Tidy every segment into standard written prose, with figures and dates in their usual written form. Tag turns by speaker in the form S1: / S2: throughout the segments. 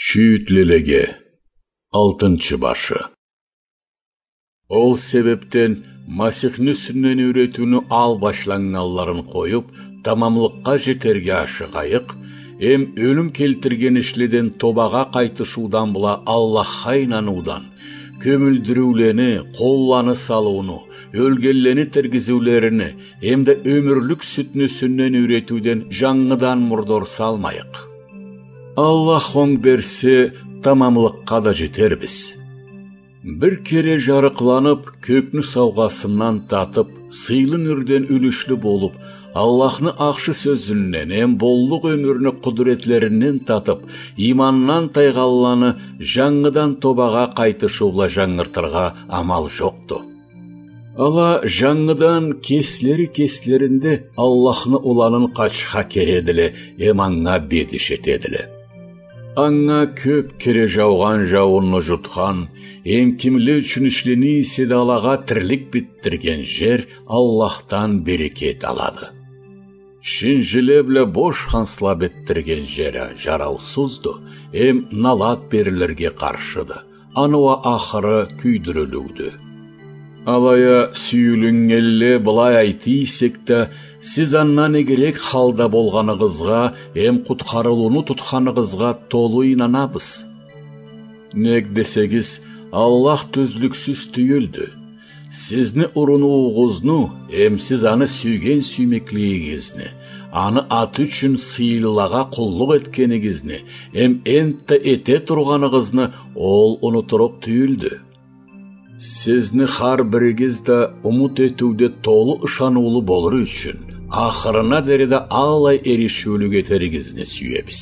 S1: Шүйітлелеге 6 башы. Ол себептен Масихны сүннен үйретуіні ал башлаңналарын қойып, тамамлыққа жетерге ашығайық, өлім келтірген ішледен тобаға қайтышудан бұла Аллахқа инанудан, көмілдірулені, қолланы салуыны, өлгеллені тіргізулеріні, емді өмірлік сүтіні сүннен үйретуден жаңғыдан мұрдор салмайық. Аллах оң берсе, тамамлыққа да жетербіз. Bir kere жарықланып, көкні сауғасынан татып, сыйлын үрден үлішлі болып, Аллахны ақшы сөзінен, боллық өміріні құдіретлерінен татып, иманнан тайғалланы жаңғыдан тобаға қайтышула жаңғыртырға амал жоқты. Ала жаңғыдан кеслерінде Аллахны оланын қачқа кереділі, аңға бедіш етеділі. Аңға көп кере жауған жауынны жұтқан, кімлі үшін ішлені седалаға тірлік біттірген жер Аллахтан берекет алады. Шинжиле біле бош хансла біттірген жері жараусызды, налат берілерге қаршыды, ануа ақыры күйдірілуді. Алая сүйіліңелі бұлай айтысекті, сіз аннан егерек халда болғанығызға, құтқарылуыны тұтқанығызға толы инанабыз. Нег десегіз, Аллах төзліксіз түйілді. Сізні ұрыны оғызны, сіз аны сүйген сүймеклігізні, аны аты үшін сыйлыға құллық еткенігізні, энтті ете тұрғанығызны ол ұнытырық түйілді. Сізні қар бірігізді ұмыт етуде толы ұшанулы болыр үшін, ақырына дәреде алай ерішулік етерігізні сүйебіз.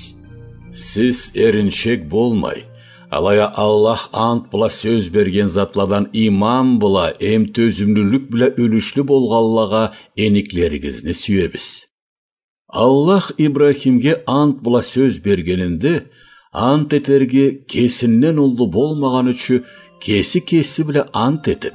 S1: Сіз еріншек болмай, алая Аллах ант бұла сөз берген затладан иман бұла, төзімлілік біле өлішлі болғаллаға еніклерігізні сүйебіз. Аллах Ибрахимге ант бұла сөз бергенінде, ант етерге кесіннен ұлды болмаған үші, кесі біле ант етіп.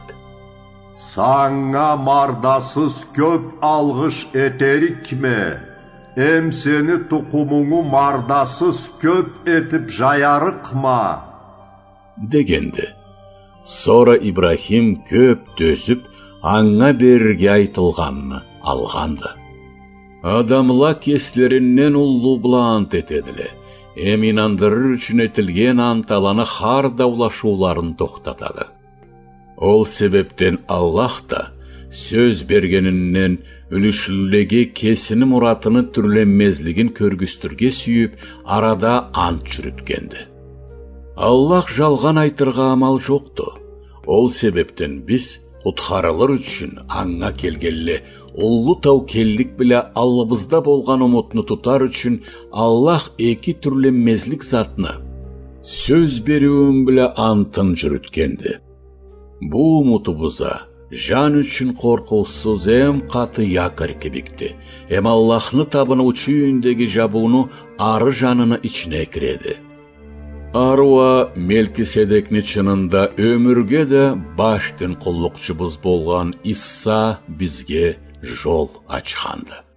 S2: Саңа мардасыз көп алғыш етерік ме? Сені тұқымыңы мардасыз көп етіп жаярық ма?
S1: Дегенді. Сора Ибрахим көп төзіп, аңа берерге айтылғанны алғанды. Адамла кеслерінен ұллы бұла ант етеділі. Инандырыр үшін етілген анталаны қар даулашуларын тоқтатады. Ол себептен Аллах та сөз бергенінен үлішіліге кесіні мұратыны түрленмезлігін көргістірге сүйіп, арада ант жүріткенді. Аллах жалған айтырға амал жоқты. Ол себептен біз құтқарылыр үшін аңға келгелі, ұллы таукеллік біле аллыбызда болған ұмытны тұтар үшін Аллах екі түрленмезлік затны сөз беруін біле антын жүріткенді. Бұ ұмытыбыза жан үшін қорқусыз қаты якар кебікті. Аллахны табыны учүйіндегі жабуыны ары жаныны ішіне кіреді. Аруа Мелкиседекні чынында өмірге де баштын құллықчыбыз болған Исса бізге жол açқанды.